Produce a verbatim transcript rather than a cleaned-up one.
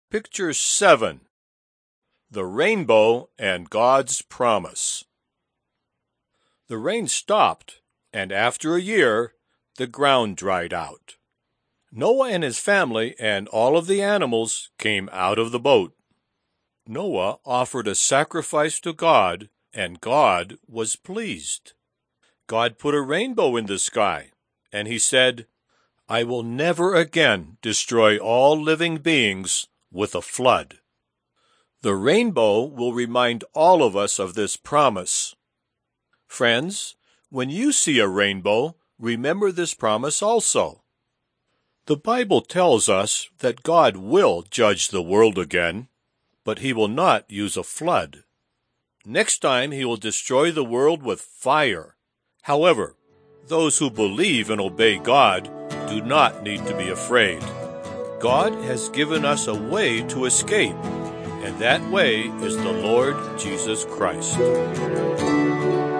Picture seven. The Rainbow and God's Promise. The rain stopped, and after a year, the ground dried out. Noah and his family and all of the animals came out of the boat. Noah offered a sacrifice to God, and God was pleased. God put a rainbow in the sky, and he said, "I will never again destroy all living beings with a flood." The rainbow will remind all of us of this promise. Friends, when you see a rainbow, remember this promise also. The Bible tells us that God will judge the world again, but he will not use a flood. Next time he will destroy the world with fire. However, those who believe and obey God do not need to be afraid. God has given us a way to escape, and that way is the Lord Jesus Christ.